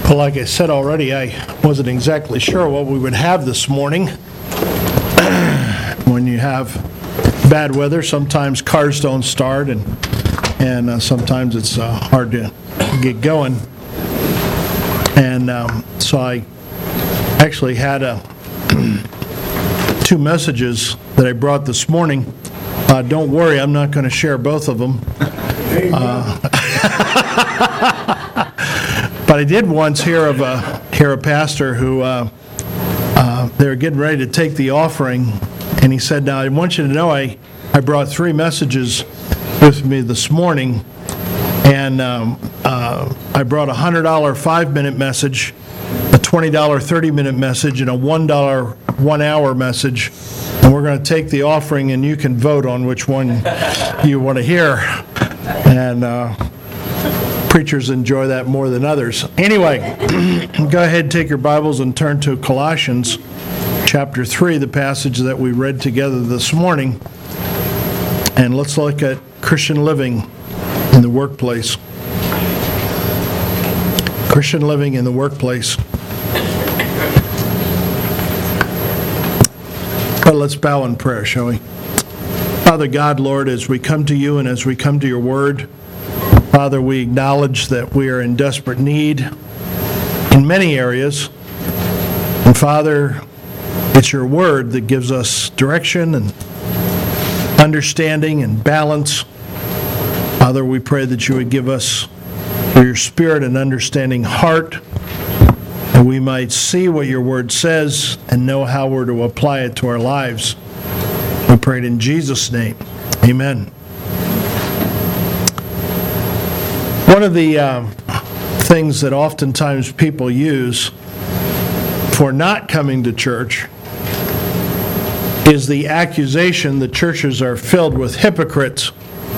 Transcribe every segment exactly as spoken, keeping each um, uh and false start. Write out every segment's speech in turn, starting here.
Well, like I said already, I wasn't exactly sure what we would have this morning. When you have bad weather, sometimes cars don't start, and and uh, sometimes it's uh, hard to get going. And um, so I actually had a, two messages that I brought this morning. Uh, don't worry, I'm not going to share both of them. Uh, but I did once hear of a hear a pastor who uh, uh, they were getting ready to take the offering, and he said, "Now I want you to know I I brought three messages with me this morning, and um, uh, I brought a one hundred dollar five-minute message, a twenty dollar thirty-minute message, and a one dollar one-hour message, and we're going to take the offering, and you can vote on which one you want to hear." And uh, preachers enjoy that more than others. Anyway, go ahead and take your Bibles and turn to Colossians chapter three, the passage that we read together this morning. And let's look at Christian living in the workplace. Christian living in the workplace. But let's bow in prayer, shall we? Father God, Lord, as we come to you and as we come to your word, Father, we acknowledge that we are in desperate need in many areas. And Father, it's your word that gives us direction and understanding and balance. Father, we pray that you would give us, through your Spirit, an understanding heart, that we might see what your word says and know how we're to apply it to our lives. We pray it in Jesus' name. Amen. One of the uh, things that oftentimes people use for not coming to church is the accusation that churches are filled with hypocrites.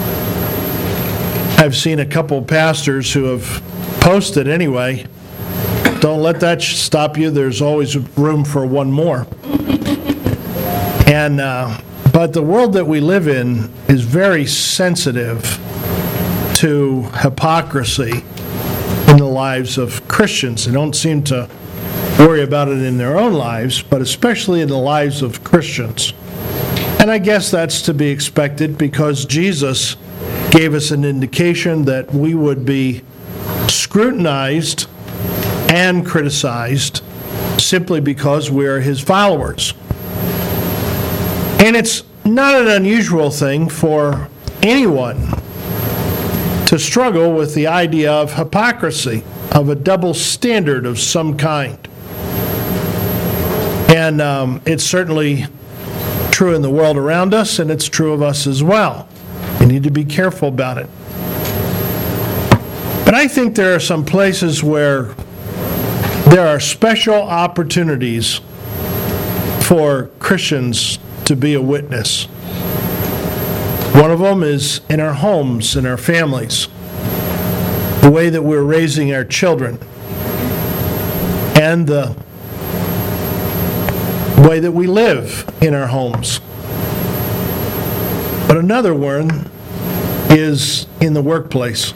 I've seen a couple pastors who have posted anyway, "Don't let that stop you. There's always room for one more." And uh, but the world that we live in is very sensitive to hypocrisy in the lives of Christians. They don't seem to worry about it in their own lives, but especially in the lives of Christians. And I guess that's to be expected, because Jesus gave us an indication that we would be scrutinized and criticized simply because we're his followers. And it's not an unusual thing for anyone to struggle with the idea of hypocrisy, of a double standard of some kind. And um, it's certainly true in the world around us, and it's true of us as well. We need to be careful about it. But I think there are some places where there are special opportunities for Christians to be a witness. One of them is in our homes, in our families, the way that we're raising our children, and the way that we live in our homes. But another one is in the workplace.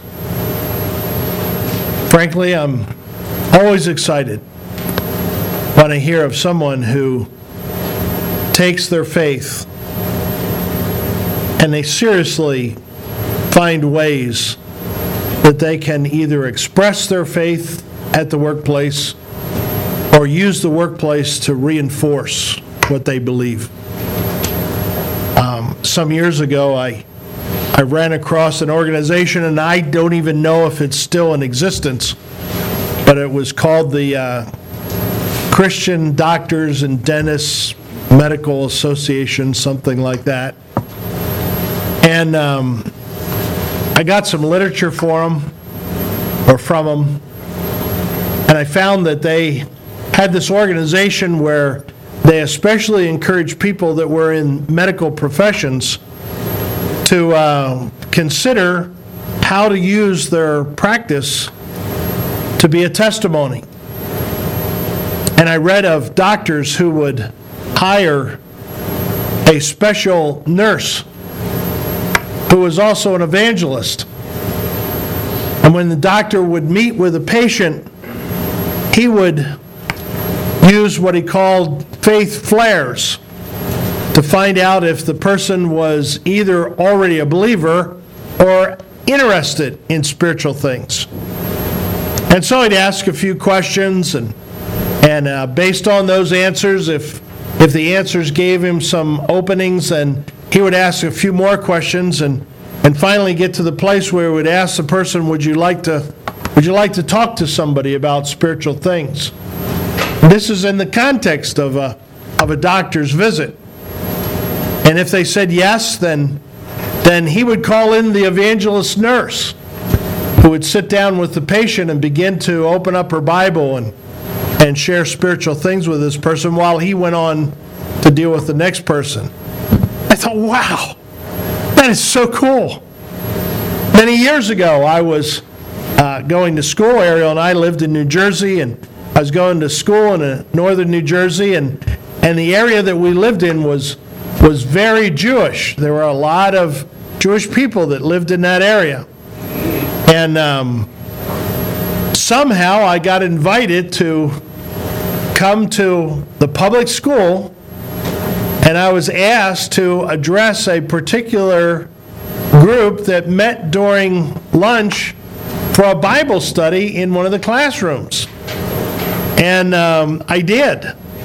Frankly, I'm always excited when I hear of someone who takes their faith and they seriously find ways that they can either express their faith at the workplace or use the workplace to reinforce what they believe. Um, some years ago, I I ran across an organization, and I don't even know if it's still in existence, but it was called the uh, Christian Doctors and Dentists Medical Association, something like that. And um, I got some literature for them, or from them, and I found that they had this organization where they especially encouraged people that were in medical professions to uh, consider how to use their practice to be a testimony. And I read of doctors who would hire a special nurse who was also an evangelist. And when the doctor would meet with a patient, he would use what he called faith flares to find out if the person was either already a believer or interested in spiritual things. And so he'd ask a few questions, and and uh, based on those answers, if if the answers gave him some openings, then he would ask a few more questions, and and finally get to the place where he would ask the person, "Would you like to would you like to talk to somebody about spiritual things?" This is in the context of a of a doctor's visit. And if they said yes, then then he would call in the evangelist nurse, who would sit down with the patient and begin to open up her Bible and and share spiritual things with this person while he went on to deal with the next person. I thought, wow, that is so cool. Many years ago, I was uh, going to school. Ariel and I lived in New Jersey, and I was going to school in uh, northern New Jersey, and, and the area that we lived in was, was very Jewish. There were a lot of Jewish people that lived in that area. And um, somehow I got invited to come to the public school, and I was asked to address a particular group that met during lunch for a Bible study in one of the classrooms. And um, I did.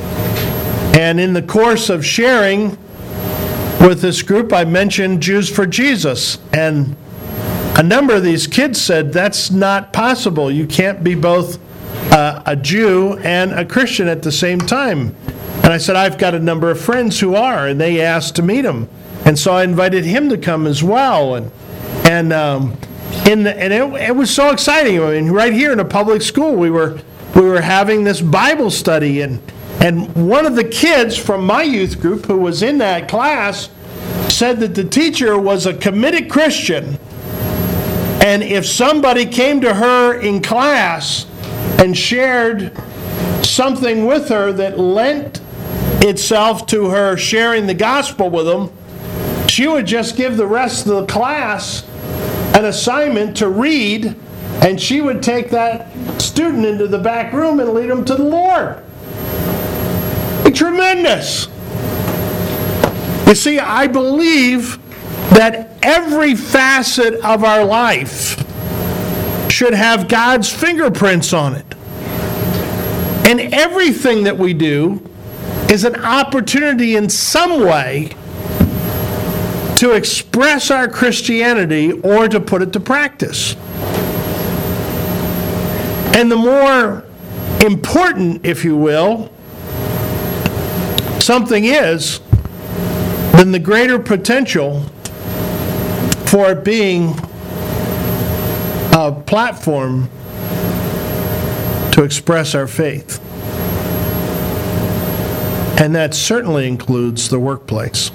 And in the course of sharing with this group, I mentioned Jews for Jesus. And a number of these kids said, "That's not possible. You can't be both uh, a Jew and a Christian at the same time." And I said, "I've got a number of friends who are," and they asked to meet him. And so I invited him to come as well. And and um, in the, and it, it was so exciting. I mean, right here in a public school, we were we were having this Bible study, and and one of the kids from my youth group who was in that class said that the teacher was a committed Christian. And if somebody came to her in class and shared something with her that lent itself to her sharing the gospel with them, she would just give the rest of the class an assignment to read, and she would take that student into the back room and lead them to the Lord. It's tremendous. You see, I believe that every facet of our life should have God's fingerprints on it. And everything that we do is an opportunity in some way to express our Christianity or to put it to practice. And the more important, if you will, something is, then the greater potential for it being a platform to express our faith. And that certainly includes the workplace.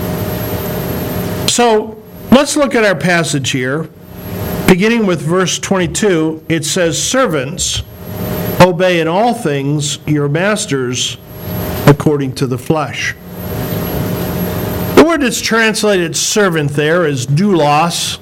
So let's look at our passage here. Beginning with verse twenty-two, it says, "Servants, obey in all things your masters according to the flesh." The word that's translated servant there is doulos,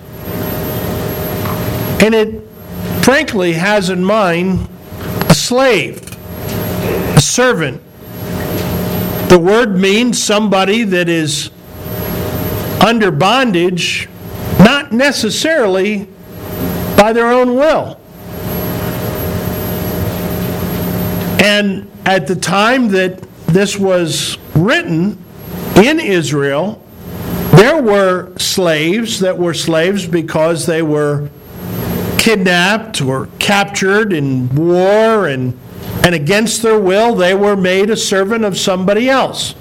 and it frankly has in mind a slave, a servant. The word means somebody that is under bondage, not necessarily by their own will. And at the time that this was written in Israel, there were slaves that were slaves because they were kidnapped or captured in war, and, and against their will, they were made a servant of somebody else.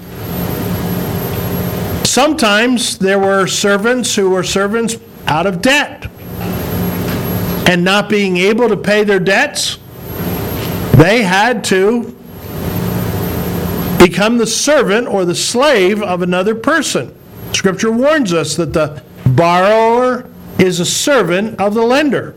Sometimes there were servants who were servants out of debt, and not being able to pay their debts, they had to become the servant or the slave of another person. Scripture warns us that the borrower is a servant of the lender.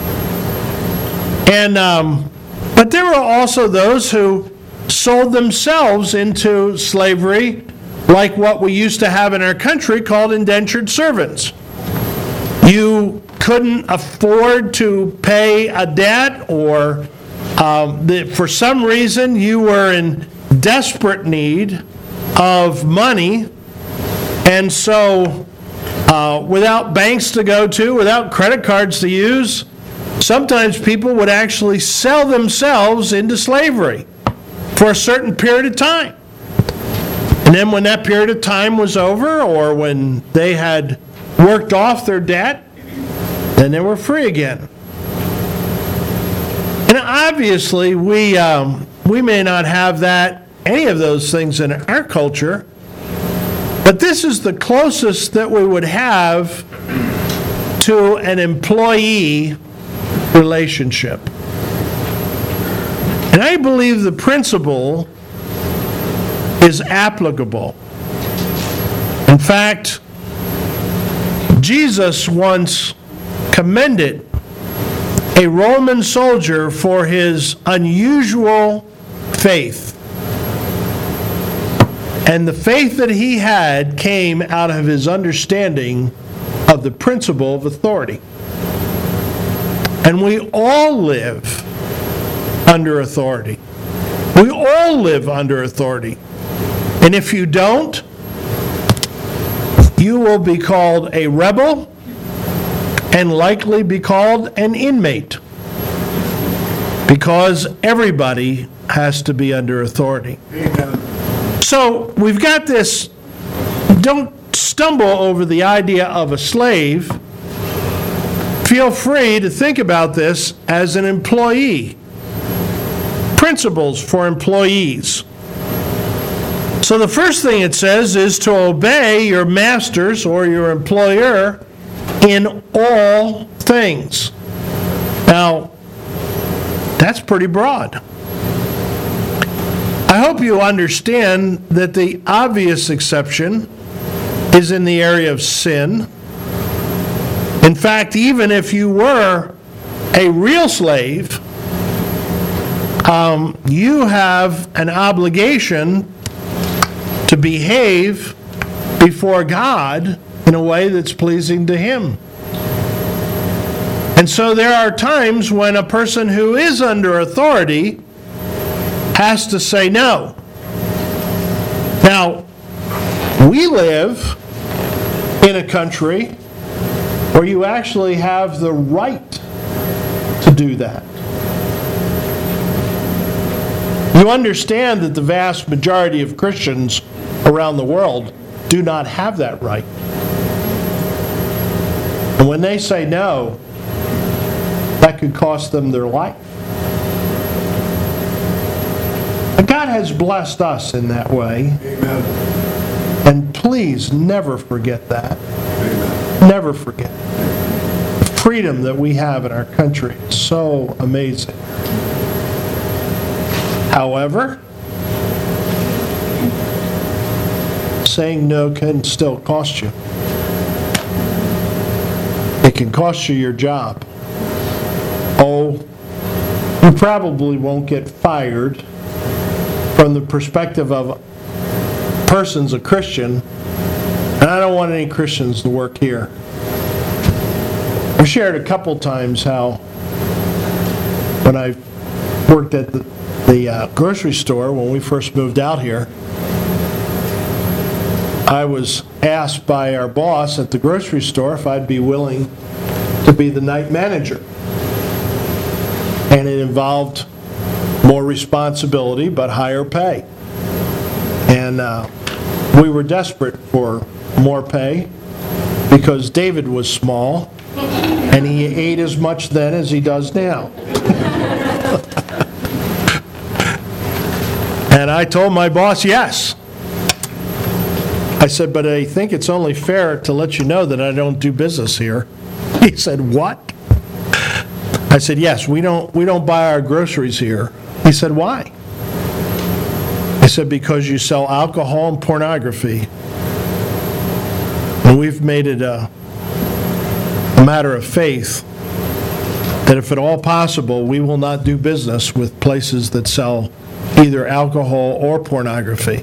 And um, but there were also those who sold themselves into slavery, like what we used to have in our country called indentured servants. You couldn't afford to pay a debt, or um, that for some reason you were in desperate need of money, and so uh, without banks to go to, without credit cards to use, sometimes people would actually sell themselves into slavery for a certain period of time. And then when that period of time was over, or when they had worked off their debt, then they were free again. And obviously, we um, we may not have that, any of those things in our culture, but this is the closest that we would have to an employee relationship. And I believe the principle is applicable. In fact, Jesus once commended a Roman soldier for his unusual faith. And the faith that he had came out of his understanding of the principle of authority. And we all live under authority. We all live under authority. And if you don't, you will be called a rebel and likely be called an inmate, because everybody has to be under authority. Amen. So we've got this, don't stumble over the idea of a slave. Feel free to think about this as an employee. Principles for employees. So the first thing it says is to obey your masters or your employer in all things. Now, that's pretty broad. I hope you understand that the obvious exception is in the area of sin. In fact, even if you were a real slave, um, you have an obligation to behave before God in a way that's pleasing to Him. And so there are times when a person who is under authority has to say no. Now, we live in a country where you actually have the right to do that. You understand that the vast majority of Christians around the world do not have that right. And when they say no, that could cost them their life. And God has blessed us in that way. Amen. And please never forget that. Amen. Never forget. The freedom that we have in our country is so amazing. However, saying no can still cost you. It can cost you your job. Oh, you probably won't get fired from the perspective of a person's a Christian, and I don't want any Christians to work here. I've shared a couple times how when I worked at the, the uh, grocery store when we first moved out here, I was asked by our boss at the grocery store if I'd be willing to be the night manager. And it involved more responsibility but higher pay. And uh, we were desperate for more pay because David was small and he ate as much then as he does now. And I told my boss yes. I said, but I think it's only fair to let you know that I don't do business here. He said, what? I said, yes, we don't we don't buy our groceries here. He said, why? I said, because you sell alcohol and pornography. And we've made it a, a matter of faith that if at all possible, we will not do business with places that sell either alcohol or pornography.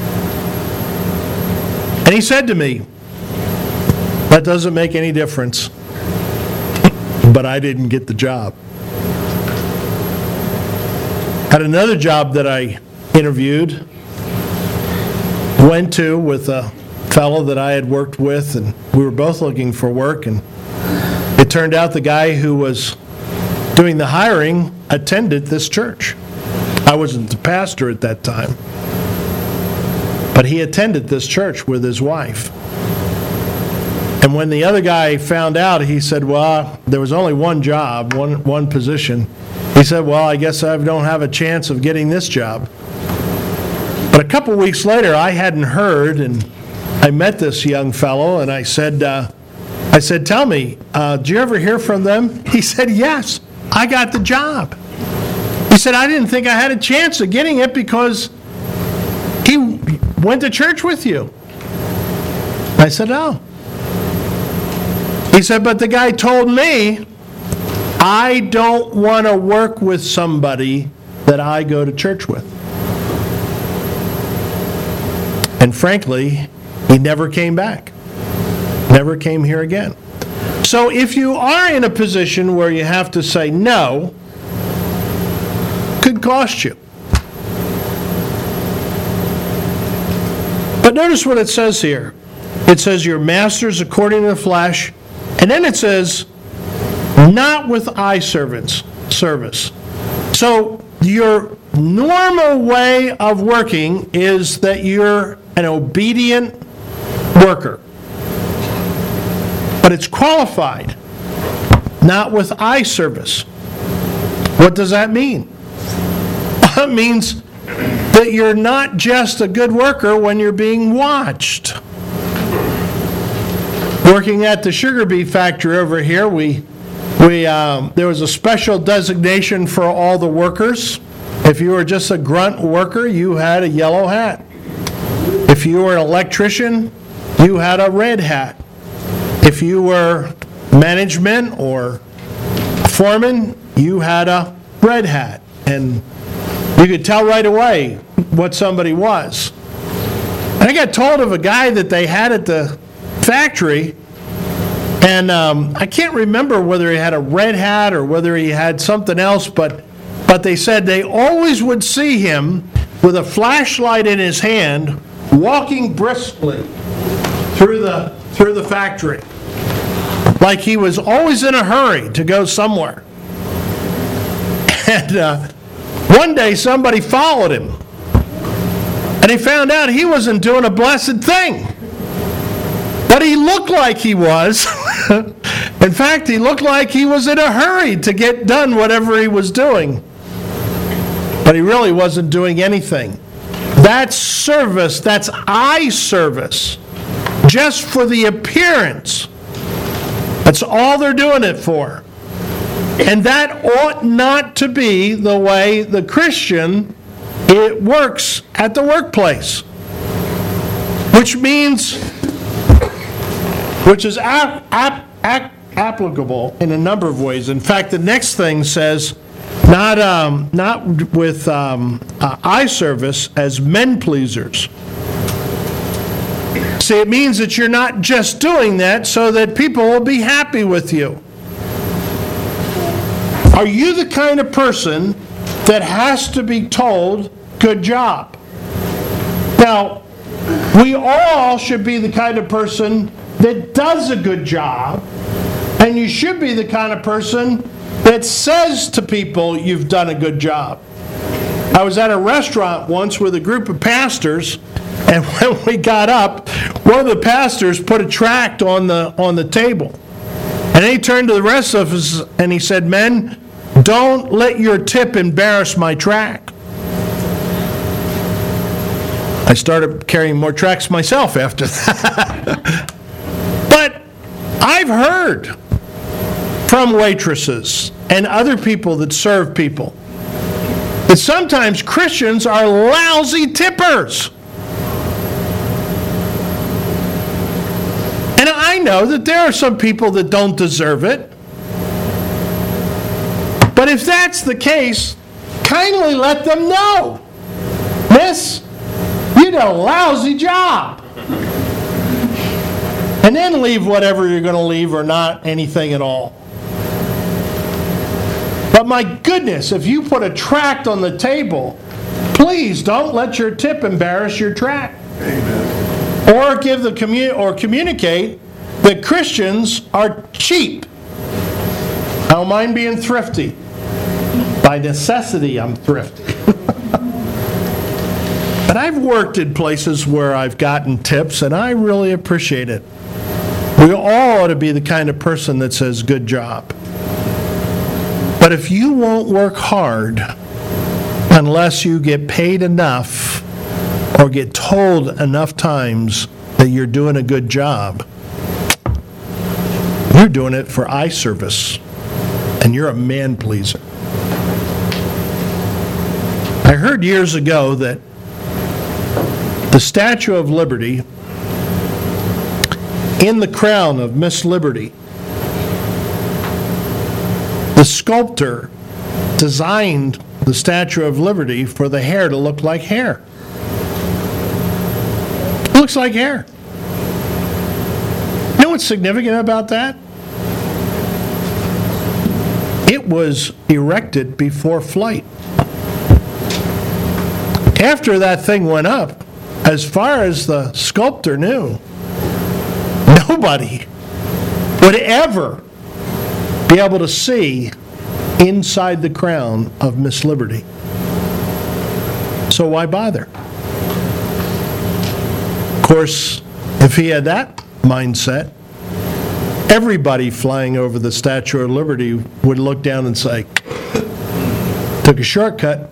And he said to me, that doesn't make any difference. But I didn't get the job. Had another job that I interviewed, went to with a fellow that I had worked with, and we were both looking for work, and it turned out the guy who was doing the hiring attended this church. I wasn't the pastor at that time, but he attended this church with his wife. And when the other guy found out, he said, well, there was only one job, one one position. He said, well, I guess I don't have a chance of getting this job. But a couple weeks later, I hadn't heard, and I met this young fellow, and I said, uh, I said, tell me, uh, did you ever hear from them? He said, yes, I got the job. He said, I didn't think I had a chance of getting it because he went to church with you. I said, oh. He said, but the guy told me, I don't want to work with somebody that I go to church with. And frankly, he never came back. Never came here again. So if you are in a position where you have to say no, could cost you. But notice what it says here. It says your masters according to the flesh, and then it says not with eye servants service. So your normal way of working is that you're an obedient worker. But it's qualified, not with eye service. What does that mean? It means that you're not just a good worker when you're being watched. Working at the sugar beet factory over here, we, we um, there was a special designation for all the workers. If you were just a grunt worker, you had a yellow hat. If you were an electrician, you had a red hat. If you were management or foreman, you had a red hat. And you could tell right away what somebody was. And I got told of a guy that they had at the factory, and um, I can't remember whether he had a red hat or whether he had something else, but but they said they always would see him with a flashlight in his hand walking briskly through the through the factory, like he was always in a hurry to go somewhere. And uh, one day somebody followed him, and he found out he wasn't doing a blessed thing. But he looked like he was. In fact, he looked like he was in a hurry to get done whatever he was doing. But he really wasn't doing anything. That's service, that's eye service, just for the appearance. That's all they're doing it for. And that ought not to be the way the Christian it works at the workplace. Which means, which is ap- ap- ap- applicable in a number of ways. In fact, the next thing says, not um, not with um, uh, eye service as men pleasers. See, it means that you're not just doing that so that people will be happy with you. Are you the kind of person that has to be told, good job? Now, we all should be the kind of person that does a good job, and you should be the kind of person that says to people you've done a good job. I was at a restaurant once with a group of pastors, and when we got up, one of the pastors put a tract on the on the table. And then he turned to the rest of us and he said, "Men, don't let your tip embarrass my tract." I started carrying more tracts myself after that. But I've heard from waitresses and other people that serve people that sometimes Christians are lousy tippers. And I know that there are some people that don't deserve it. But if that's the case, kindly let them know. Miss, you did a lousy job. And then leave whatever you're going to leave or not anything at all. But my goodness, if you put a tract on the table, please don't let your tip embarrass your tract. Amen. Or give the commu- or communicate that Christians are cheap. I don't mind being thrifty. By necessity, I'm thrifty. But I've worked in places where I've gotten tips, and I really appreciate it. We all ought to be the kind of person that says, good job. But if you won't work hard unless you get paid enough or get told enough times that you're doing a good job, you're doing it for eye service, and you're a man pleaser. I heard years ago that the Statue of Liberty in the crown of Miss Liberty, the sculptor designed the Statue of Liberty for the hair to look like hair. It looks like hair. You know what's significant about that? It was erected before flight. After that thing went up, as far as the sculptor knew, nobody would ever be able to see inside the crown of Miss Liberty. So why bother? Of course, if he had that mindset, everybody flying over the Statue of Liberty would look down and say, took a shortcut.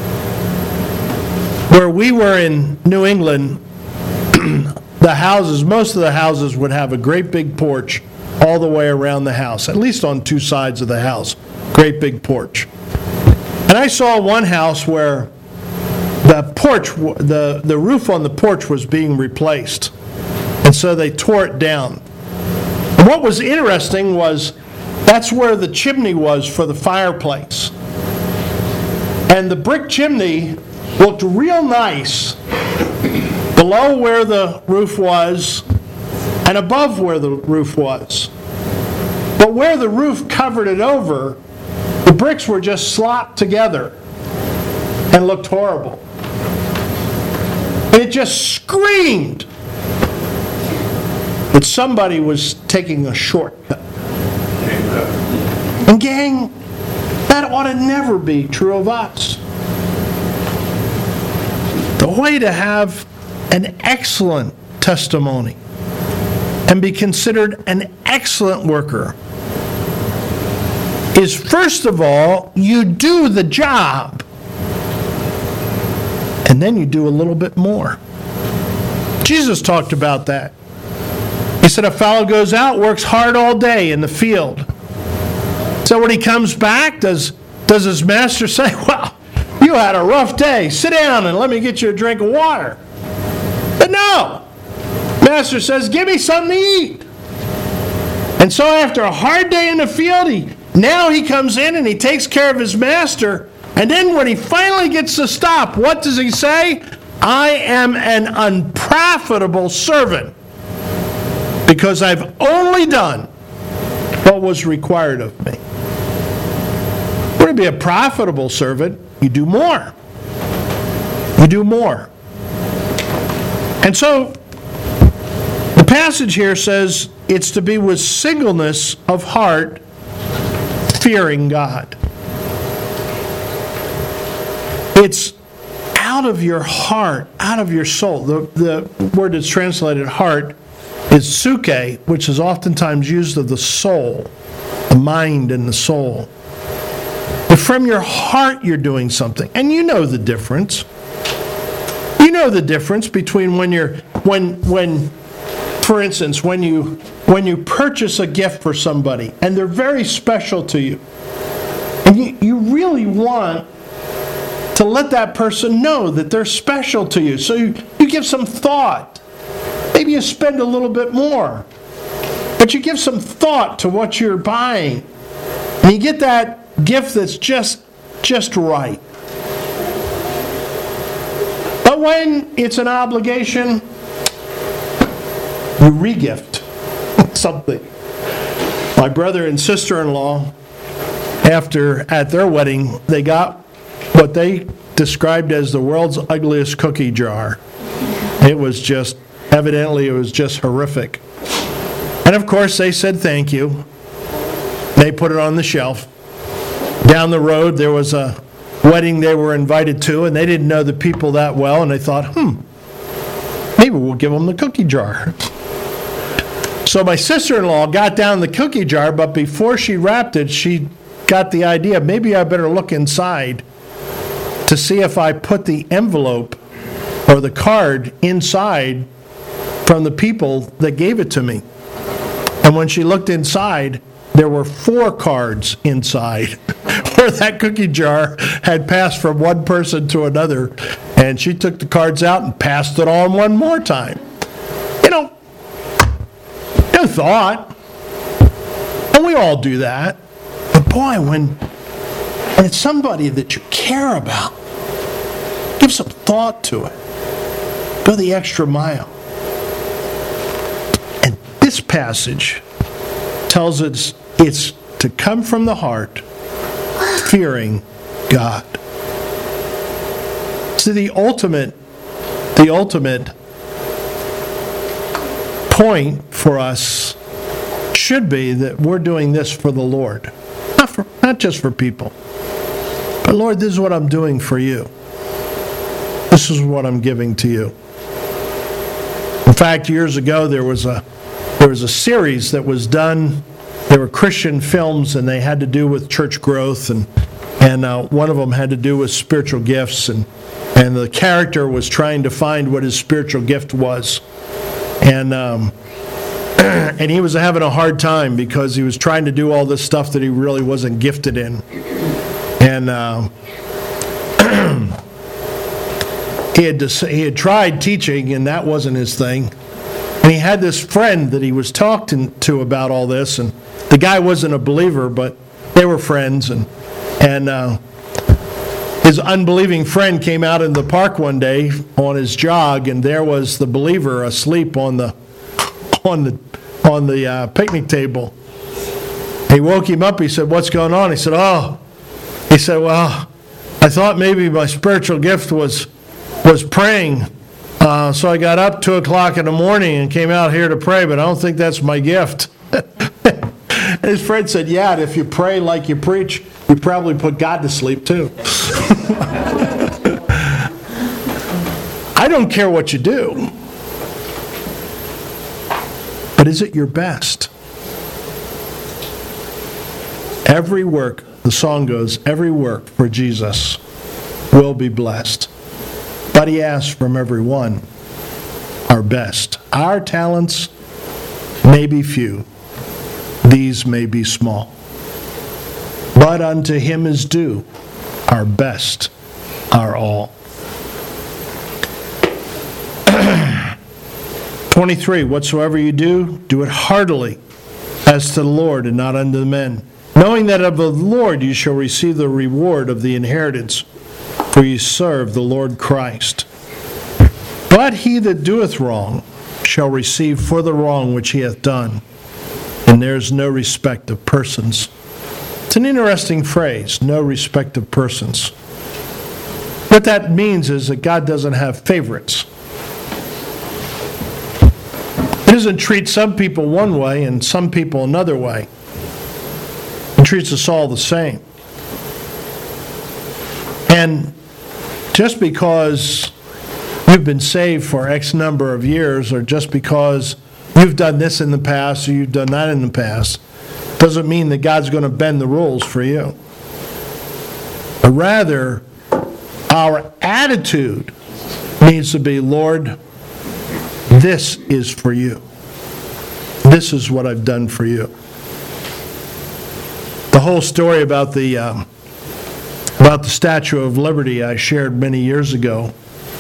Where we were in New England, the houses, most of the houses would have a great big porch all the way around the house, at least on two sides of the house. Great big porch. And I saw one house where the porch, the, the roof on the porch was being replaced. And so they tore it down. And what was interesting was that's where the chimney was for the fireplace. And the brick chimney looked real nice below where the roof was and above where the roof was. But where the roof covered it over, the bricks were just slopped together and looked horrible. And it just screamed that somebody was taking a shortcut. And gang, that ought to never be true of us. The way to have an excellent testimony and be considered an excellent worker is, first of all, you do the job, and then you do a little bit more. Jesus talked about that. He said a fellow goes out, works hard all day in the field. So when he comes back, does, does his master say, well, you had a rough day. Sit down and let me get you a drink of water. But no. Master says, give me something to eat. And so after a hard day in the field, he, now he comes in and he takes care of his master. And then when he finally gets to stop, what does he say? I am an unprofitable servant because I've only done what was required of me. To be a profitable servant, you do more. You do more. And so, the passage here says it's to be with singleness of heart, fearing God. It's out of your heart, out of your soul. The, the word that's translated heart is suke, which is oftentimes used of the soul, the mind and the soul. But from your heart you're doing something. And you know the difference. You know the difference between when you're, when, when, for instance, when you, when you purchase a gift for somebody and they're very special to you. And you, you really want to let that person know that they're special to you. So you, you give some thought. Maybe you spend a little bit more. But you give some thought to what you're buying. And you get that gift that's just just right. But when it's an obligation, you re-gift something. My brother and sister-in-law after, at their wedding, they got what they described as the world's ugliest cookie jar. It was just, evidently it was just horrific. And of course they said thank you. They put it on the shelf. Down the road there was a wedding they were invited to, and they didn't know the people that well, and they thought, hmm, maybe we'll give them the cookie jar. So my sister-in-law got down the cookie jar, but before she wrapped it, she got the idea, maybe I better look inside to see if I put the envelope or the card inside from the people that gave it to me. And when she looked inside, there were four cards inside where that cookie jar had passed from one person to another. And she took the cards out and passed it on one more time. You know, no thought. And we all do that. But boy, when, when it's somebody that you care about, give some thought to it. Go the extra mile. And this passage tells us it's to come from the heart, fearing God. See, the ultimate, the ultimate point for us should be that we're doing this for the Lord. Not for, not just for people. But Lord, this is what I'm doing for you. This is what I'm giving to you. In fact, years ago there was a there was a series that was done. They were Christian films, and they had to do with church growth, and and uh, one of them had to do with spiritual gifts, and and the character was trying to find what his spiritual gift was, and um, and he was having a hard time because he was trying to do all this stuff that he really wasn't gifted in, and uh, he had to, he had tried teaching, and that wasn't his thing. And he had this friend that he was talking to about all this, and the guy wasn't a believer, but they were friends. And and uh, his unbelieving friend came out in the park one day on his jog, and there was the believer asleep on the on the on the uh, picnic table. He woke him up. He said, "What's going on?" He said, "Oh," he said, "Well, I thought maybe my spiritual gift was was praying." Uh, so I got up two o'clock in the morning and came out here to pray, but I don't think that's my gift. And his friend said, yeah, and if you pray like you preach, you probably put God to sleep too. I don't care what you do, but is it your best? Every work, the song goes, every work for Jesus will be blessed. But he asks from every one our best. Our talents may be few, these may be small, but unto him is due our best, our all. twenty-three, whatsoever you do, do it heartily, as to the Lord and not unto the men, knowing that of the Lord you shall receive the reward of the inheritance, for ye serve the Lord Christ. But he that doeth wrong shall receive for the wrong which he hath done, and there is no respect of persons. It's an interesting phrase, no respect of persons. What that means is that God doesn't have favorites. He doesn't treat some people one way and some people another way. He treats us all the same. And just because you've been saved for X number of years, or just because you've done this in the past or you've done that in the past, doesn't mean that God's going to bend the rules for you. But rather, our attitude needs to be, Lord, this is for you. This is what I've done for you. The whole story about the um, about the Statue of Liberty I shared many years ago,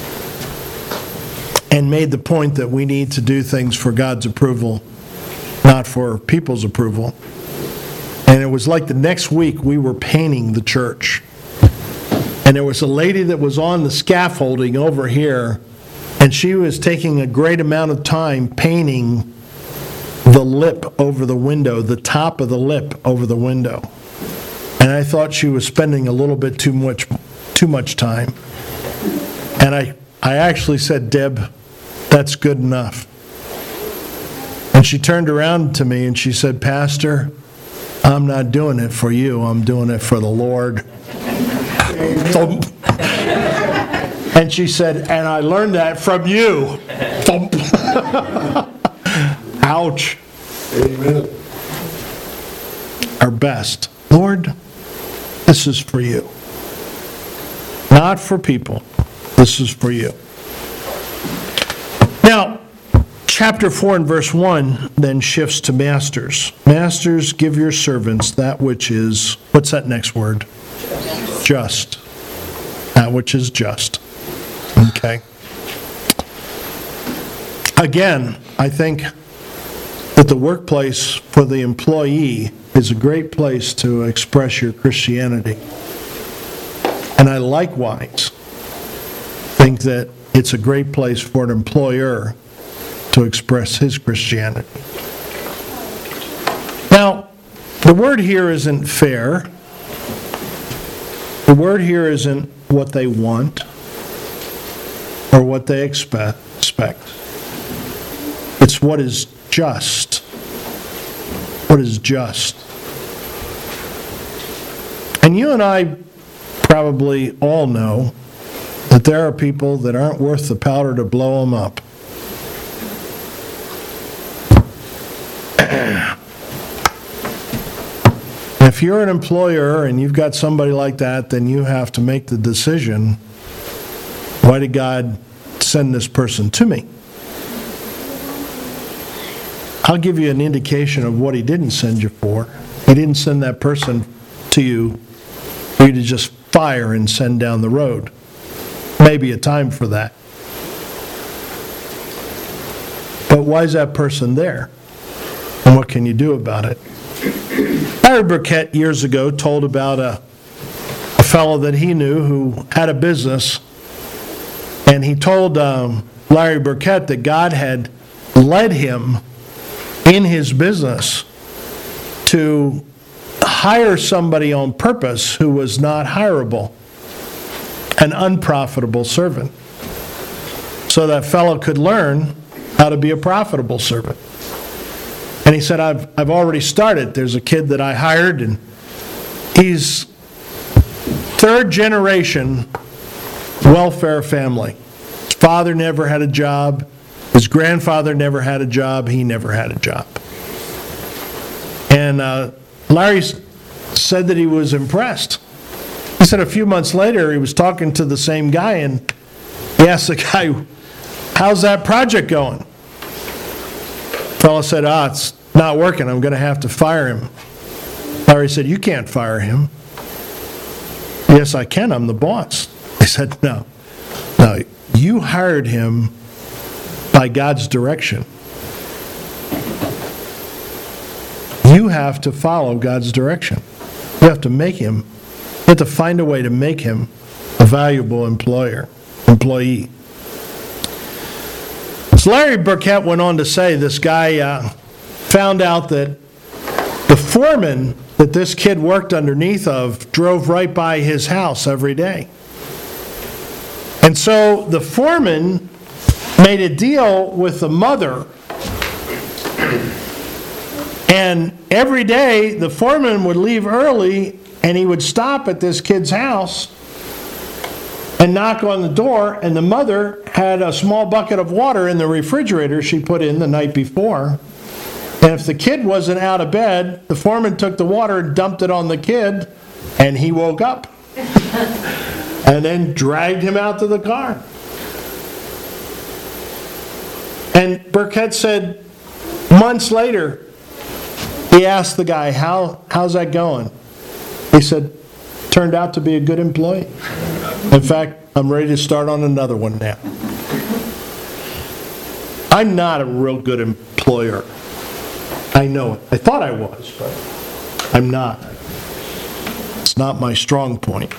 and made the point that we need to do things for God's approval, not for people's approval. And it was like the next week we were painting the church. And there was a lady that was on the scaffolding over here, and she was taking a great amount of time painting the lip over the window, the top of the lip over the window. And I thought she was spending a little bit too much too much time. And I, I actually said, Deb, that's good enough. And she turned around to me and she said, Pastor, I'm not doing it for you. I'm doing it for the Lord. Thump. And she said, and I learned that from you. Thump. Ouch. Amen. Our best. Lord, this is for you. Not for people. This is for you. Now, chapter four and verse one then shifts to masters. Masters, give your servants that which is, what's that next word? Just. That which is just. Okay. Again, I think that the workplace for the employee is a great place to express your Christianity. And I likewise think that it's a great place for an employer to express his Christianity. Now, the word here isn't fair. The word here isn't what they want or what they expect. It's what is just. What is just. And you and I probably all know that there are people that aren't worth the powder to blow them up. If you're an employer and you've got somebody like that, then you have to make the decision, why did God send this person to me? I'll give you an indication of what he didn't send you for. He didn't send that person to you for you to just fire and send down the road. Maybe a time for that. But why is that person there? And what can you do about it? Larry Burkett years ago told about a, a fellow that he knew who had a business, and he told um, Larry Burkett that God had led him in his business to hire somebody on purpose who was not hireable, an unprofitable servant, so that fellow could learn how to be a profitable servant. And he said, I've, I've already started. There's a kid that I hired, and he's third generation welfare family. His father never had a job. His grandfather never had a job. He never had a job. And uh, Larry said that he was impressed. He said a few months later, he was talking to the same guy, and he asked the guy, how's that project going? The fellow said, ah, it's not working. I'm going to have to fire him. Larry said, you can't fire him. Yes, I can. I'm the boss. He said, no. No, you hired him by God's direction. You have to follow God's direction. You have to make him, you have to find a way to make him a valuable employer, employee. So Larry Burkett went on to say this guy uh, found out that the foreman that this kid worked underneath of drove right by his house every day. And so the foreman made a deal with the mother, and every day the foreman would leave early and he would stop at this kid's house and knock on the door, and the mother had a small bucket of water in the refrigerator she put in the night before. And if the kid wasn't out of bed, the foreman took the water and dumped it on the kid, and he woke up and then dragged him out to the car. And Burkett said, months later, he asked the guy, How, how's that going? He said, turned out to be a good employee. In fact, I'm ready to start on another one now. I'm not a real good employer. I know it. I thought I was, but I'm not. It's not my strong point.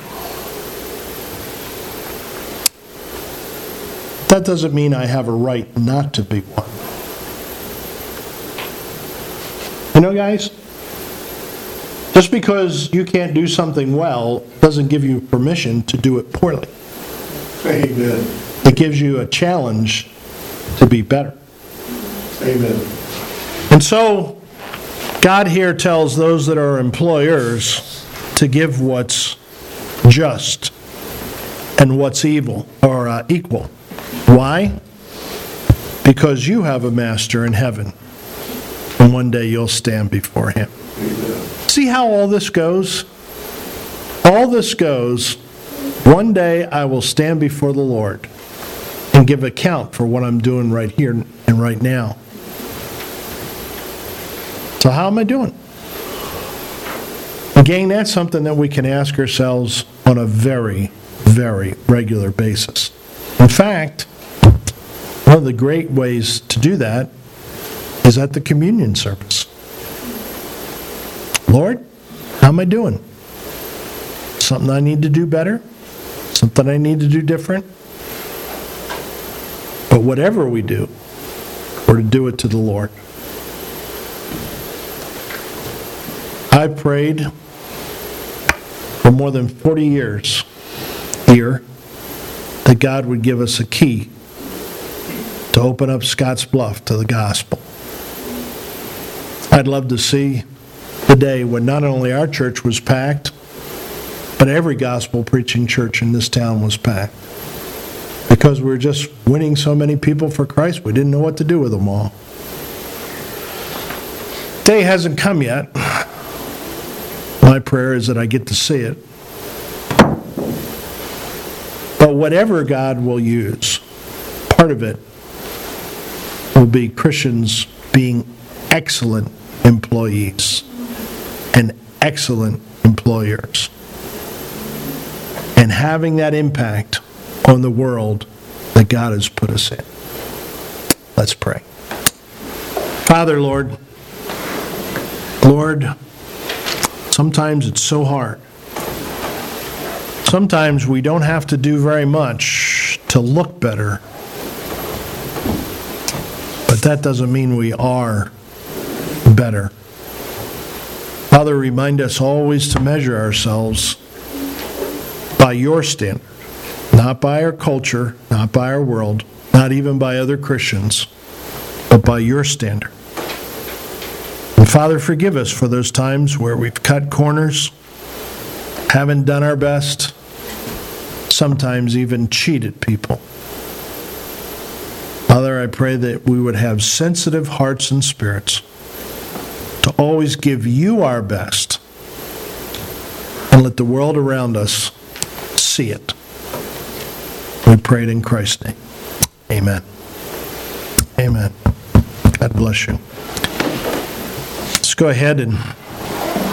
That doesn't mean I have a right not to be one. You know, guys, Just because you can't do something well doesn't give you permission to do it poorly. Amen. It gives you a challenge to be better. Amen. And so, God here tells those that are employers to give what's just and what's evil or uh, equal. Why? Because you have a master in heaven, and one day you'll stand before him. Amen. See how all this goes? All this goes, one day I will stand before the Lord and give account for what I'm doing right here and right now. So how am I doing? Again, that's something that we can ask ourselves on a very, very regular basis. In fact, one of the great ways to do that is at the communion service. Lord, how am I doing? Something I need to do better? Something I need to do different? But whatever we do, we're to do it to the Lord. I prayed for more than forty years here that God would give us a key to open up Scotts Bluff to the gospel. I'd love to see the day when not only our church was packed, but every gospel preaching church in this town was packed. Because we were just winning so many people for Christ, we didn't know what to do with them all. Day hasn't come yet. My prayer is that I get to see it. But whatever God will use, part of it will be Christians being excellent employees and excellent employers, and having that impact on the world that God has put us in. Let's pray. Father, Lord, Lord, sometimes it's so hard. Sometimes we don't have to do very much to look better. But that doesn't mean we are better. Father, remind us always to measure ourselves by your standard, not by our culture, not by our world, not even by other Christians, but by your standard. And Father, forgive us for those times where we've cut corners, haven't done our best, sometimes even cheated people. Father, I pray that we would have sensitive hearts and spirits to always give you our best and let the world around us see it. We pray it in Christ's name. Amen. Amen. God bless you. Let's go ahead and